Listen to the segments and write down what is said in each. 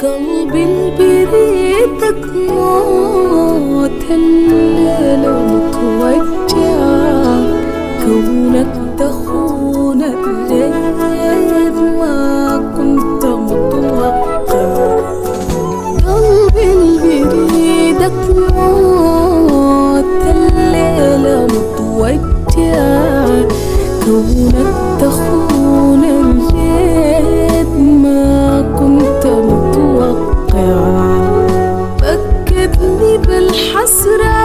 قلبي البريدك موت الليلة متوجع، كونك تخون الليل ما كنت متوقع. قلبي البريدك موت الليلة متوجع، كونك تخون الليل ما كنت متوقع. فكرني بالحسرة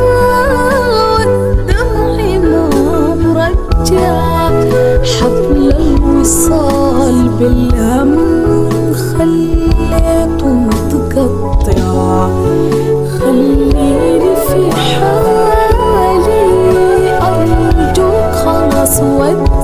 والدمع ما مرجع، حبل الوصال بالهم خليته متقطع. خليني في حالي أرجوك خلاص ودع،